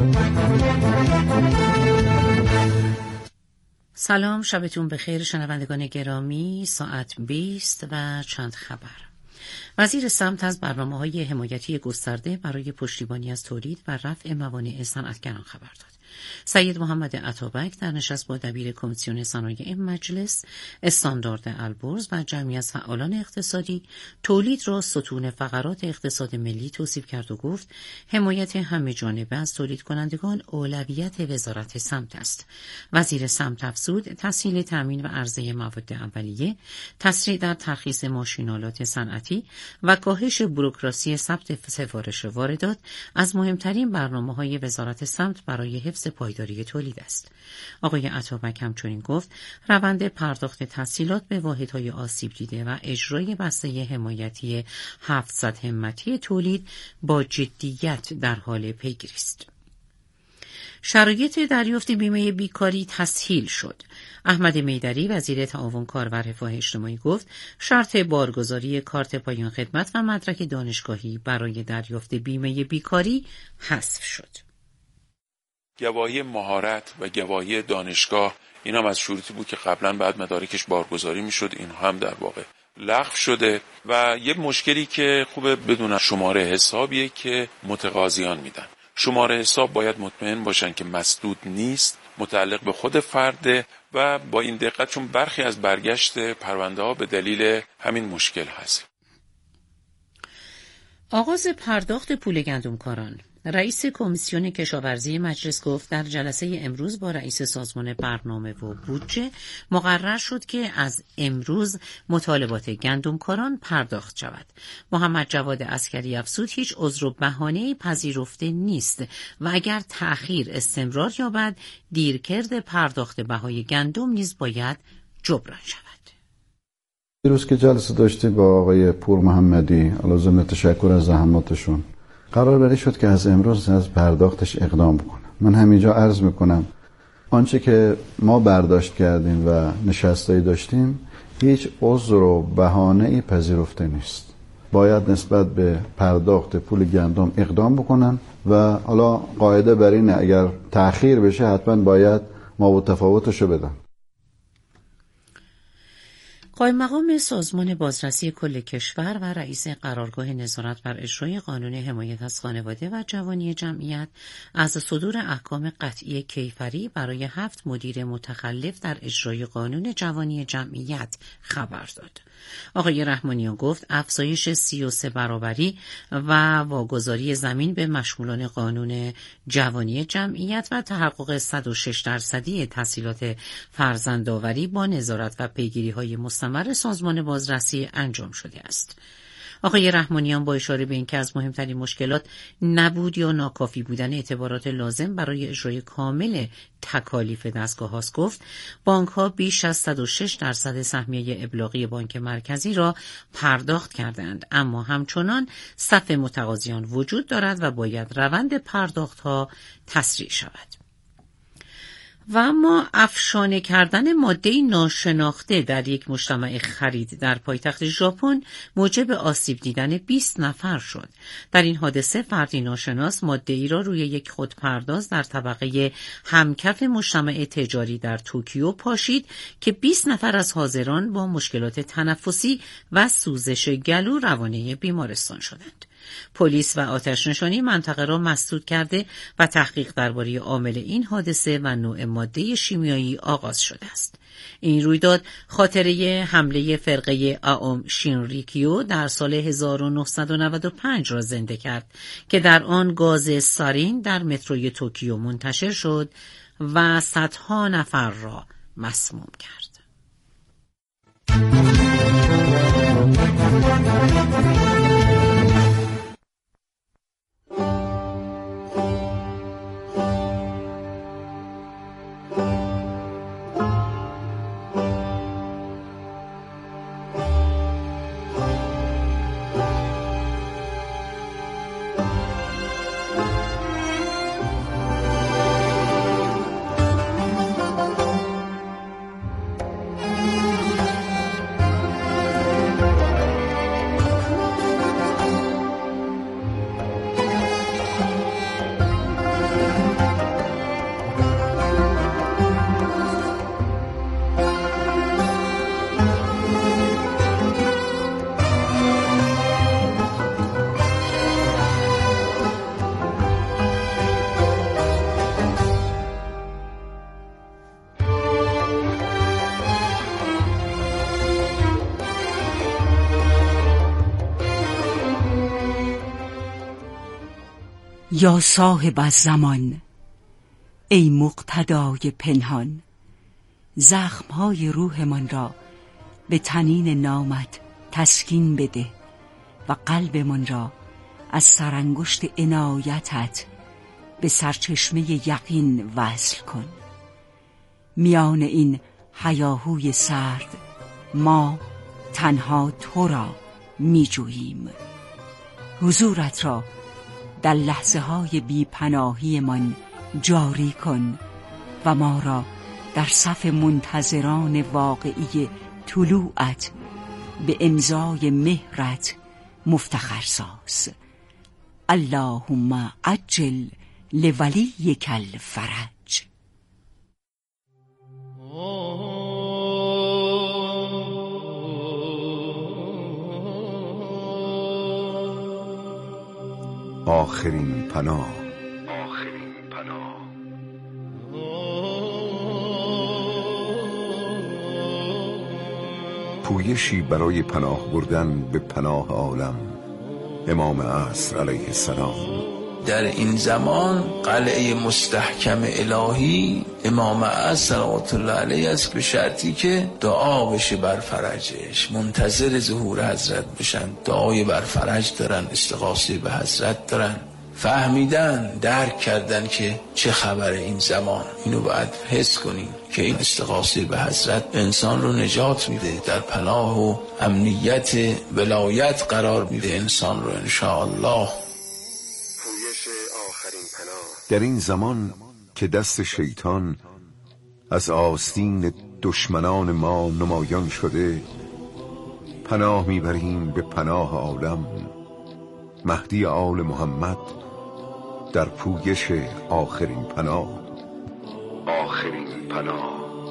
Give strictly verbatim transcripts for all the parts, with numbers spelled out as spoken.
سلام، شبتون بخیر شنوندگان گرامی. ساعت بیست و چند خبر. وزیر سمت از برنامه‌های حمایتی گسترده برای پشتیبانی از تولید و رفع موانع صنعتگران خبر داد. سید محمد عطابک در نشست با دبیر کمیسیون صنایع مجلس، استاندارد البرز و جمعی از فعالان اقتصادی تولید را ستون فقرات اقتصاد ملی توصیف کرد و گفت حمایت همه جانبه از تولید کنندگان اولویت وزارت سمت است. وزیر سمت افزود تسهیل تامین و عرضه مواد اولیه، تسریع در ترخیص ماشین‌آلات صنعتی و کاهش بوروکراسی ثبت سفارش واردات از مهمترین برنامه‌های وزارت سمت برای حفظ پایداری تولید است. آقای عطابک همچنین گفت روند پرداخت تسهیلات به واحدهای آسیب دیده و اجرای بسته حمایتی هفتصد همتی تولید با جدیت در حال پیگیری است. شرایط دریافت بیمه بیکاری تسهیل شد. احمد میدری وزیر تعاون کار و رفاه اجتماعی گفت شرط بارگذاری کارت پایان خدمت و مدرک دانشگاهی برای دریافت بیمه بیکاری حذف شد. گواهی مهارت و گواهی دانشگاه این هم از شروطی بود که قبلا بعد مدارکش بارگذاری میشد، این هم در واقع لغو شده. و یه مشکلی که خوبه بدونن شماره حسابیه که متقاضیان میدن. شماره حساب باید مطمئن باشن که مسدود نیست، متعلق به خود فرده و با این دقت، چون برخی از برگشت پرونده ها به دلیل همین مشکل هست. آغاز پرداخت پول گندمکاران. رئیس کمیسیون کشاورزی مجلس گفت در جلسه امروز با رئیس سازمان برنامه و بودجه مقرر شد که از امروز مطالبات گندمکاران پرداخت شود. محمد جواد عسکری افزود هیچ عذر و بهانه‌ای پذیرفته نیست و اگر تأخیر استمرار یابد دیرکرد پرداخت بهای گندم نیز باید جبران شود. دیروز که جلسه داشتیم با آقای پور محمدی، علاوه ضمن تشکر از زحماتشون، قرار بری شد که از امروز از پرداختش اقدام بکنم. من همینجا عرض میکنم آنچه که ما برداشت کردیم و نشستایی داشتیم هیچ عذر و بهانه‌ای پذیرفته نیست. باید نسبت به پرداخت پول گندم اقدام بکنن و حالا قاعده بر اینه اگر تأخیر بشه حتما باید ما و تفاوتشو بدن. قائم مقام سازمان بازرسی کل کشور و رئیس قرارگاه نظارت بر اجرای قانون حمایت از خانواده و جوانی جمعیت از صدور احکام قطعی کیفری برای هفت مدیر متخلف در اجرای قانون جوانی جمعیت خبر داد. آقای رحمانیان گفت افزایش سی و سه برابری و واگذاری زمین به مشمولان قانون جوانی جمعیت و تحقق صد و شش درصدی تسهیلات فرزندآوری با نظارت و پیگیری‌های مستمر سازمان بازرسی انجام شده است. آقای رحمانیان با اشاره به اینکه از مهمترین مشکلات نبود یا ناکافی بودن اعتبارات لازم برای اجرای کامل تکالیف دستگاه هاست گفت بانک ها بیش از صد و شش درصد سهمیه ابلاغی بانک مرکزی را پرداخت کردند، اما همچنان صف متقاضیان وجود دارد و باید روند پرداخت ها تسریع شود. و اما افشانه کردن ماده ناشناخته در یک مجتمع خرید در پایتخت ژاپن موجب آسیب دیدن بیست نفر شد. در این حادثه فردی ناشناس ماده ای را روی یک خودپرداز در طبقه همکف مجتمع تجاری در توکیو پاشید که بیست نفر از حاضران با مشکلات تنفسی و سوزش گلو روانه بیمارستان شدند. پلیس و آتش نشانی منطقه را مسدود کرده و تحقیق درباره عامل این حادثه و نوع ماده شیمیایی آغاز شده است. این رویداد خاطره حمله فرقه آوم شینریکیو در سال هزار و نهصد و نود و پنج را زنده کرد که در آن گاز سارین در متروی توکیو منتشر شد و صدها نفر را مسموم کرد. یا صاحب الزمان، ای مقتدای پنهان، زخمهای روحمان را به طنین نامت تسکین بده و قلبمان را از سرانگشت عنایتت به سرچشمه یقین وصل کن. میان این هیاهوی سرد ما تنها تو را می جوییم. حضورت را در لحظه های بی پناهی من جاری کن و ما را در صف منتظران واقعی طلوعت به امضای مهرت مفتخر ساز. اللهم عجل لولیک الفرج. آخرین پناه. آخرین پناه. پویشی برای پناه بردن به پناه عالم. امام عصر علیه السلام. در این زمان قلعه مستحکم الهی امام عصر صلوات الله علیه است، به شرطی که دعا بشه بر فرجش، منتظر ظهور حضرت بشن، دعای بر فرج دارن، استغاثه به حضرت دارن. فهمیدن، درک کردن که چه خبر این زمان. اینو باید حس کنیم که این استغاثه به حضرت انسان رو نجات میده، در پناه و امنیت ولایت قرار میده انسان رو انشاءالله. در این زمان که دست شیطان از آستین دشمنان ما نمایان شده، پناه میبریم به پناه عالم، مهدی آل محمد در پویش آخرین پناه. آخرین پناه.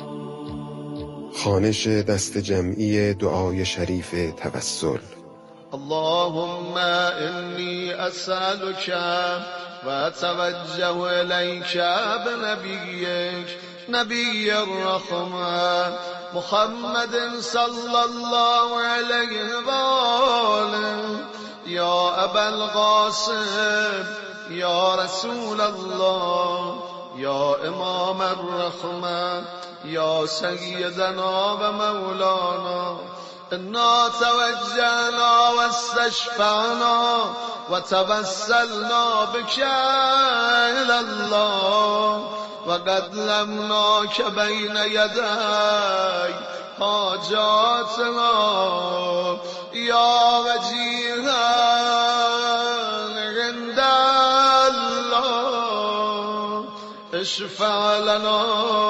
خوانش دست جمعی دعای شریف توسل. اللهم انی اسألک و توجه الیک بنبیک نبی الرحمة محمد صلی الله علیه و آله. یا ابا القاسم، یا رسول الله، یا امام الرحمة، یا سیدنا و مولانا، انا توجهنا و استشفعنا و توسلنا بك الى الله و قدمناک بین یدی حاجاتنا یا وجیها عند الله اشفع لنا.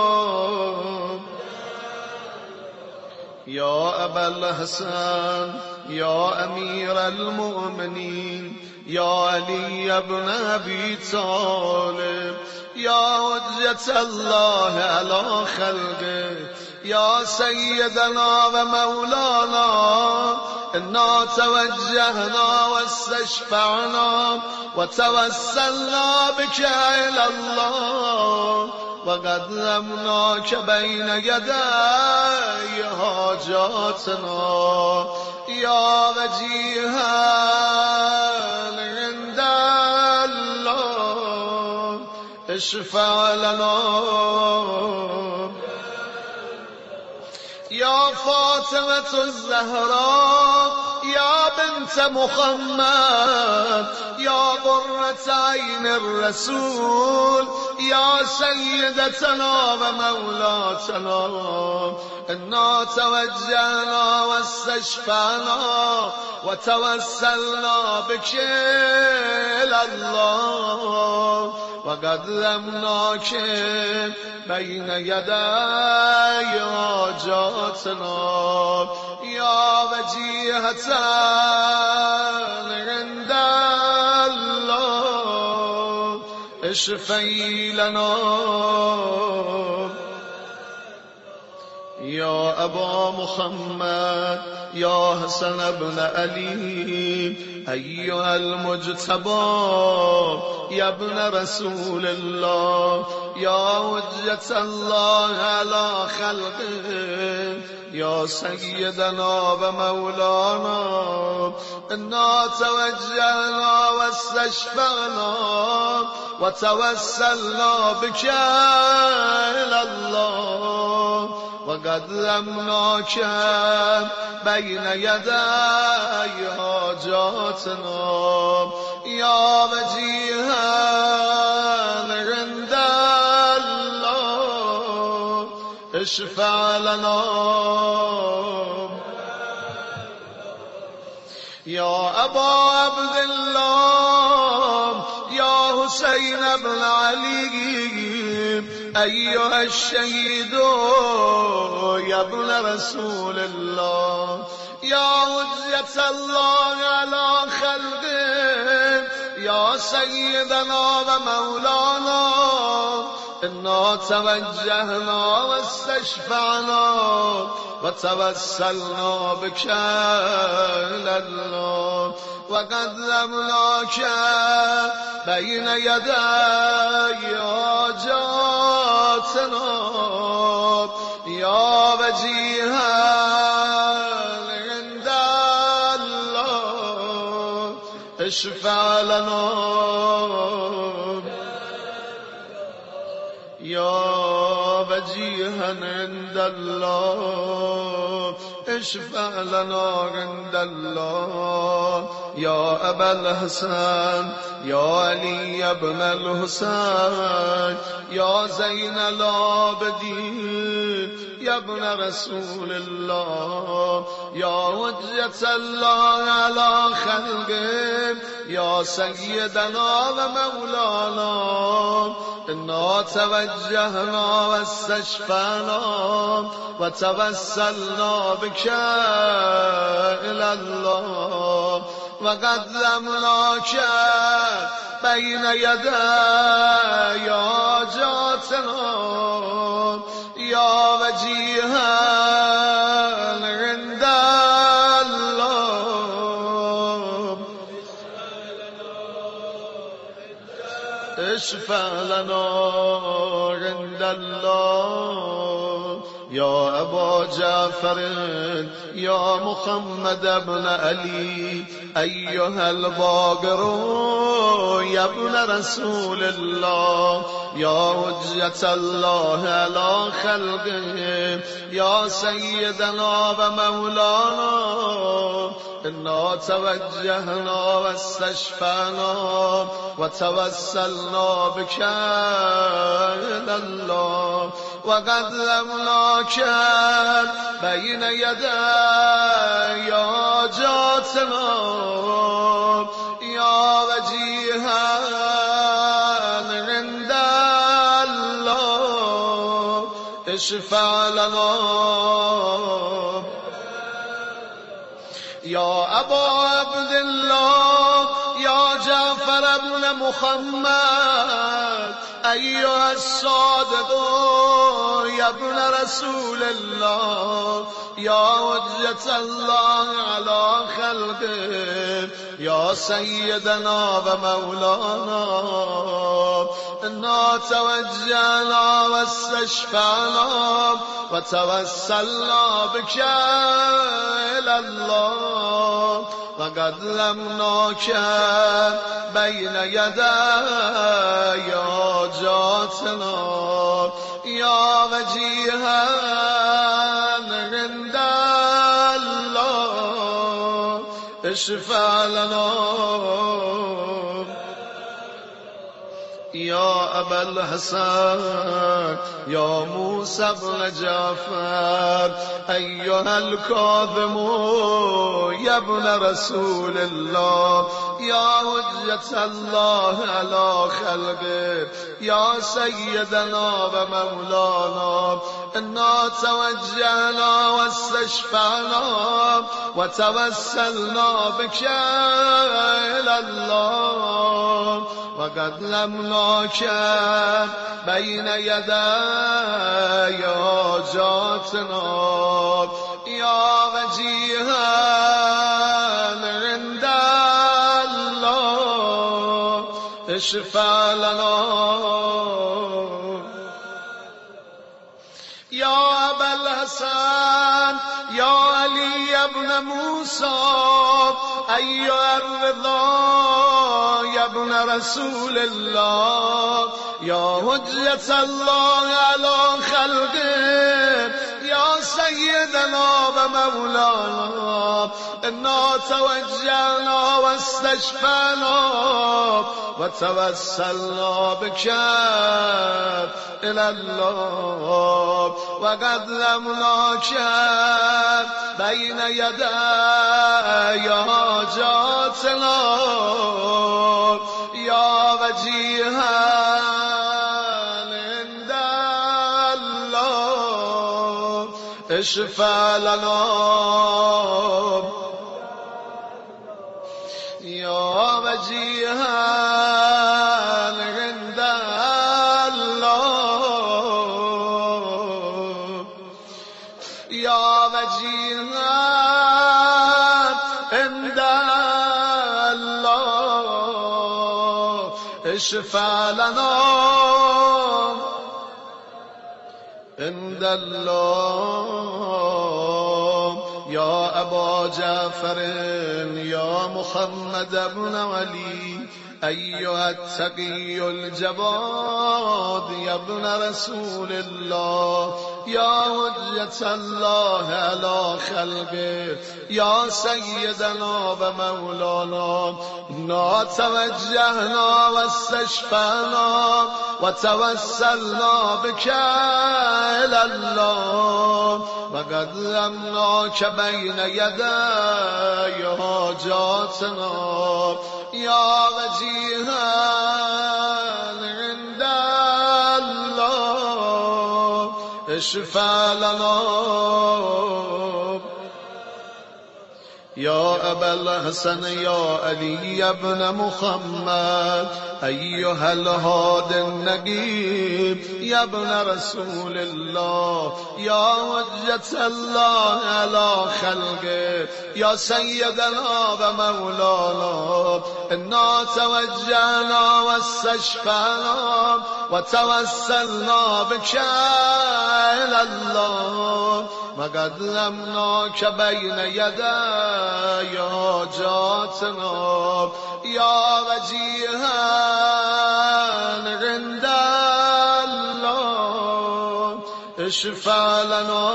یا ابا الحسن، یا امیر المؤمنین، یا علی ابن ابی طالب، یا حجت الله علی خلقه، یا سیدنا و مولانا، انا توجهنا و استشفعنا و توسلنا بك الى الله و قدمناک بین یدی حاجاتنا یا وجیها عند الله اشفع لنا. یا فاطمة الزهراء، یا بنت محمد، یا قرة عین الرسول، یا سیدتنا و مولاتنا، انا توجهنا و استشفعنا و توسلنا بك الى الله و قدمناک بین یدی حاجاتنا یا وجیهة عند الله اشفعی لنا. يا أبا محمد يا حسن ابن علي أيها المجتبى يا ابن رسول الله يا حجة الله على خلقه يا سيدنا ومولانا إنا توجهنا واستشفعنا وتوسلنا بك إلى الله وقدمناك بين يدي حاجاتنا يا وجيها عند الله اشفع لنا يا أبا عبد الله يا حسين بن علي أيها الشهيد يا ابن رسول الله يا حجة الله على خلقه يا سيدنا ومولانا إنا توجهنا واستشفعنا وتوسلنا بك إلى الله وقدمناك بين يدي حاجاتنا يا وجيها عند الله اشفع لنا يا وجيها عند الله اشفع لنا عند الله يا أبا الحسن يا علي بن الحسين يا زين العابدين يا ابن رسول الله يا حجة الله على خلقه يا سيدنا ومولانا إنا توجهنا واستشفعنا وتوسلنا بك إلى الله وقدمناك بين يدي حاجاتنا يا وجيها عند الله اشفع لنا عند الله يا أبا جعفر يا محمد بن علي أيها الباقر يا ابن رسول الله يا حجة الله على خلقه يا سيدنا ومولانا إنا توجهنا واستشفعنا وتوسلنا بك إلى الله وقدمناك بين يدي حاجاتنا يا وجيها عند الله اشفع لنا يا أبا عبد الله يا جعفر بن محمد أيها الصادق يا ابن رسول الله يا حجة الله على خلقه يا سيدنا ومولانا إنا توجهنا واستشفعنا وتوسلنا بك إلى الله وقدمناك بين يدي حاجاتنا يا وجيها عند الله اشفع لنا يا أبا الحسن يا موسى بن جعفر أيها الكاظم يا ابن رسول الله يا حجة الله على خلقه يا سيدنا ومولانا إنا توجهنا واستشفعنا وتوسلنا بك إلى الله وقدمناك بين يدي حاجاتنا يا وجيها عند الله اشفع لنا يا أبا الحسن يا علي بن موسى أيها الرضا يا ابن رسول الله يا حجة الله على خلقه يا سيدنا ومولانا إنا توجهنا واستشفعنا وتوسلنا بك إلى الله وقدمناك بين يدي حاجاتنا يا وجيها عند الله اشفع لنا يا وجيها عند الله يا وجيها عند الله اشفع لنا عند الله يا أبا جعفر يا محمد بن علي أيها التقي الجواد يا ابن رسول الله يا حجة الله على خلقه يا سيدنا ومولانا إنا توجهنا واستشفعنا وتوسلنا بك إلى الله وقدمناك بين يدي حاجاتنا يا وجيها عند الله اشفع لنا يا أبا الحسن يا علي بن محمد أيها الهادي النجيب يا ابن رسول الله يا حجة الله على خلقه يا سيدنا ومولانا إنا توجهنا واستشفعنا وتوسلنا بك إلى الله وقدمناك بين يدي حاجاتنا يا وجيها عند الله اشفع لنا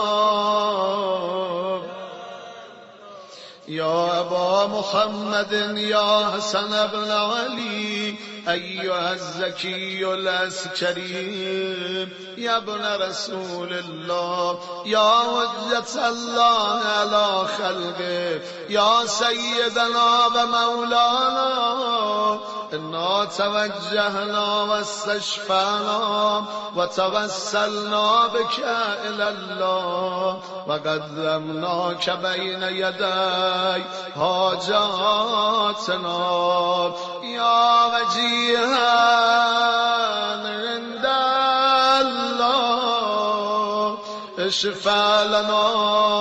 يا أبا محمد يا حسن بن علي أيها الزكي العسكري يا ابن رسول الله يا حجة الله على خلقه يا سيدنا ومولانا إنا توجهنا واستشفعنا وتوسلنا بك إلى الله وقدمناك بين يدي حاجاتنا يا وجيها عند الله اشفع لنا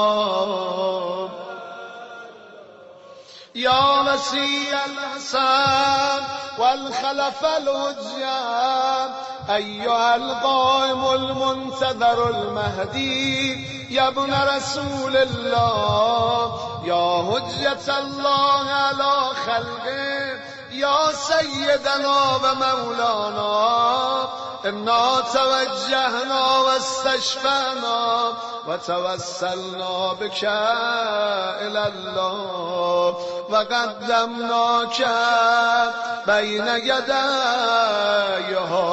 يا وسيع الحسن والخلف الوجان أيها القائم المنتظر المهدي يا ابن رسول الله يا حجة الله على خلقه يا سيدنا ومولانا إنا توجهنا واستشفعنا وتوسلنا بك إلى الله وقدمناك بين يدي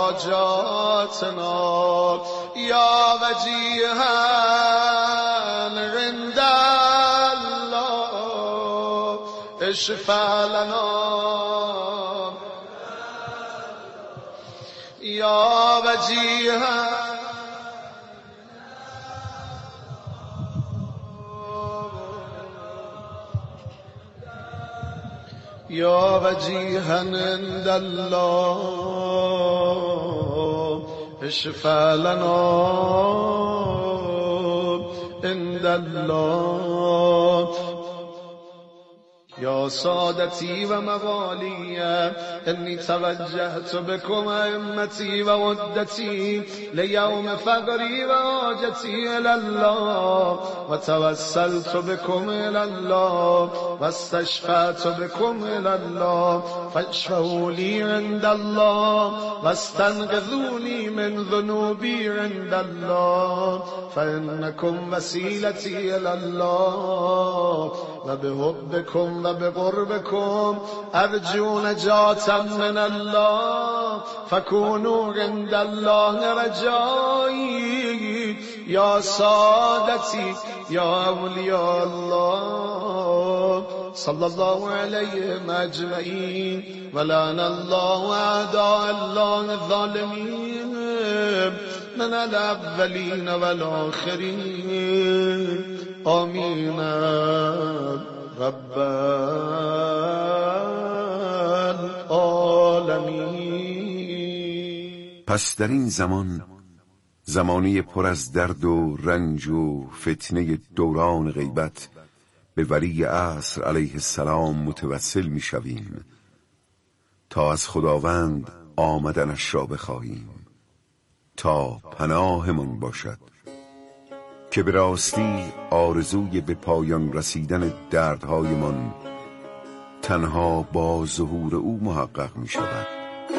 حاجاتنا يا وجيها عند الله اشفع لنا يا وجيها يا وجيها عند الله اشفع لنا عند الله یا سادتی و موالی انی توجهت بكم ائمتی و عدتی لیوم فقری و حاجتی الی الله و توسلت بكم الی الله و استشفعت بكم الی الله فاشفعوا لی عند الله و استنقذونی من ذنوبی عند الله فانکم وسیلتی الی الله و بحبکم و بقربکم ارجو نجاتا من الله فکونوا عند الله رجایی یا سادتی یا اولیاء الله صلی الله علیهم اجمعین و لعن الله اعداء الله الظالمین من الاولین و الاخرین آمین رب العالمین. پس در این زمان، زمانی پر از درد و رنج و فتنه دوران غیبت، به ولی عصر علیه السلام متوسل می شویم تا از خداوند آمدنش را بخواهیم تا پناهمان باشد که به راستی آرزوی به پایان رسیدن دردهایمان تنها با ظهور او محقق می شود.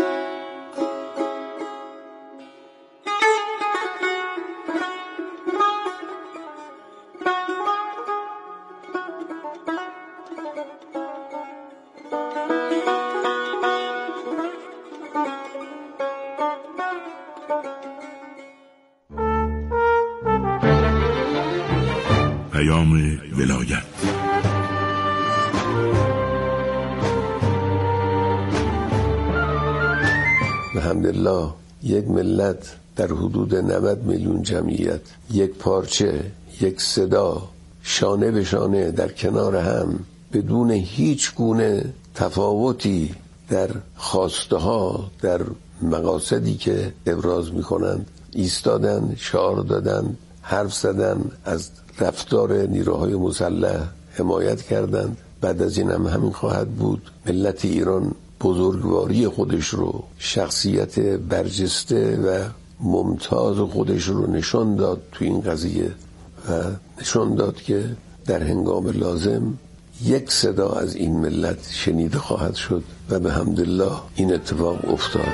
پیام ولایت. الحمدلله یک ملت در حدود نود میلیون جمعیت، یک پارچه، یک صدا، شانه به شانه در کنار هم بدون هیچ گونه تفاوتی در خواسته ها، در مقاصدی که ابراز می کنند ایستادن، شعار دادن، حرف زدن، از رفتار نیروهای مسلح حمایت کردند. بعد از این هم همین خواهد بود. ملت ایران بزرگواری خودش رو، شخصیت برجسته و ممتاز خودش رو نشان داد تو این قضیه و نشان داد که در هنگام لازم یک صدا از این ملت شنیده خواهد شد و به حمدالله این اتفاق افتاد.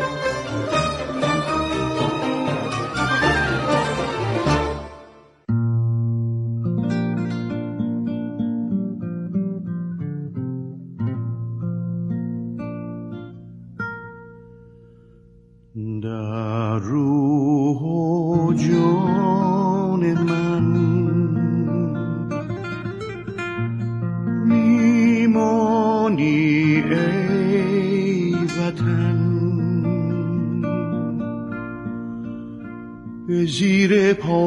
در روح و جان من میمانی ای وطن، به زیر پا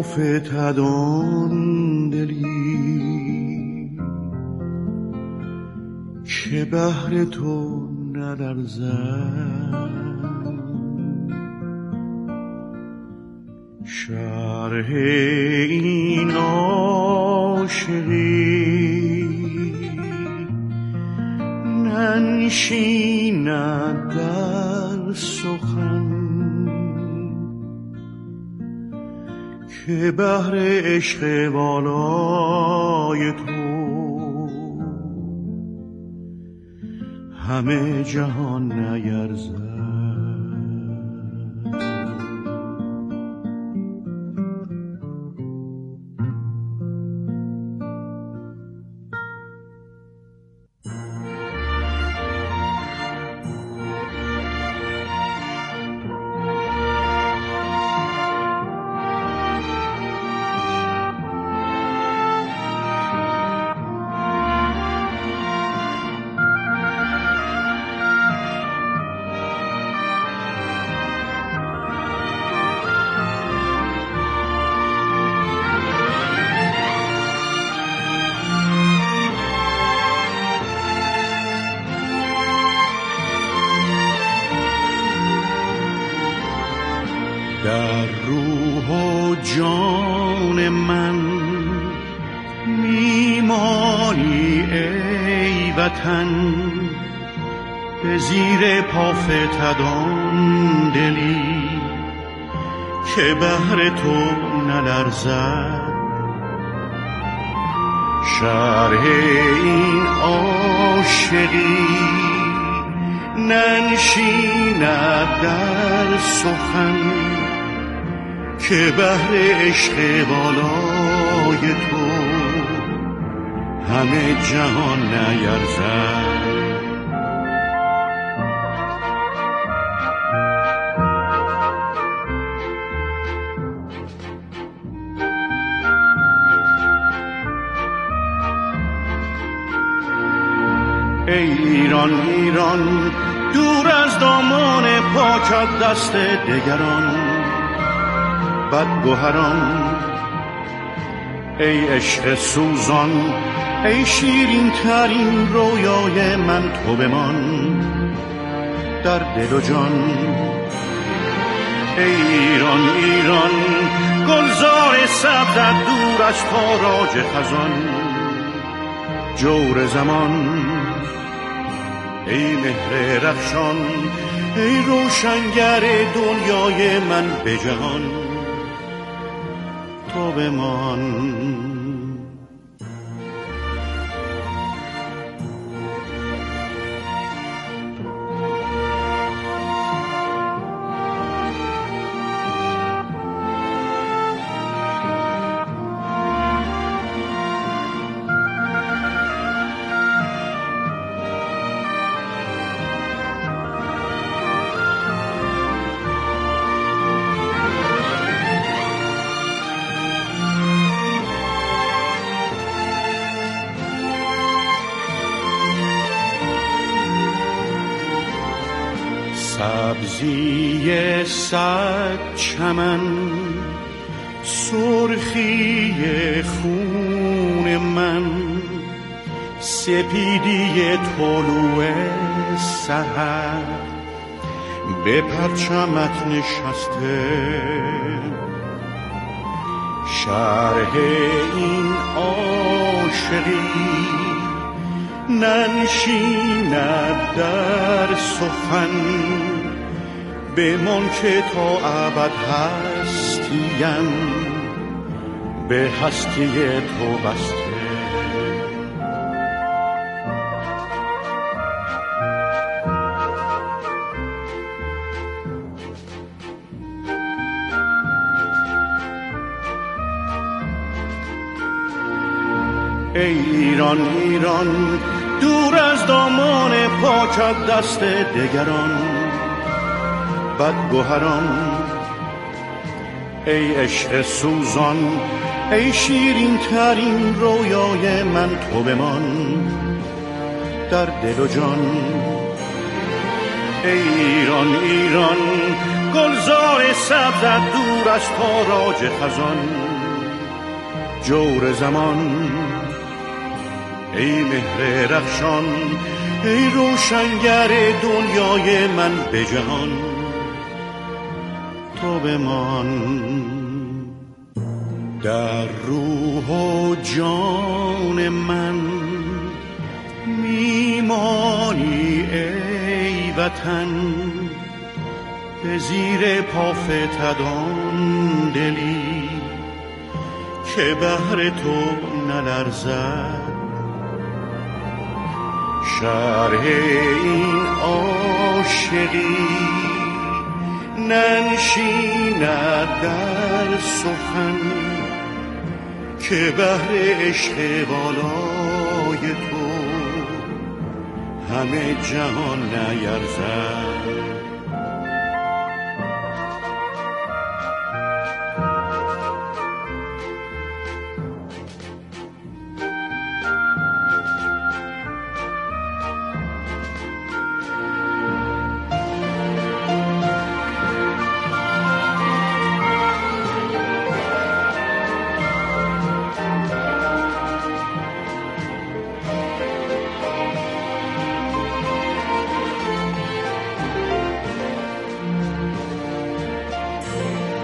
فتدان دلی که بهر تو ندرزد. شرح این عاشقی ننشیند در سخن که بهر عشق والای تو همه جهان نیرزد. در روح و جان من میمانی ای وطن، به زیر پا فتدان دلی که بهر تو نلرزد. شرح این عاشقی ننشیند در سخن که بهر عشق بالای تو همه جهان نیرزد. ای ایران ایران دور از دامان پاکت دست دگران بدگوهران، ای عشق سوزان ای شیرین ترین رویای من تو بمان در دل و جان. ای ایران ایران گلزار سبزت دور از تاراج خزان، جور زمان ای مهر رخشان ای روشنگر دنیای من به جهان تو بمان. سبزی صد چمن سرخی خون من، سپیدی طلوع سحر به پرچمت نشسته. شرح این عاشقی ننشیند در سخن بمان که تا ابد هستیم به هستی تو بسته. ای ایران ایران دور از دامان پاکت دست دگران بدگوهران، ای عشق سوزان ای شیرین ترین رویای من تو بمان در دل و جان. ای ایران ایران گلزار سبزت دور از تاراج خزان، جور زمان ای مهر رخشان ای روشنگر دنیای من به جهان تو بمان. در روح و جان من میمانی ای وطن، به زیر پا فتدان دلی که بهر تو نلرزد. شرح این عاشقی ننشیند در سخن که بهر عشق بالای تو همه جهان نیرزد.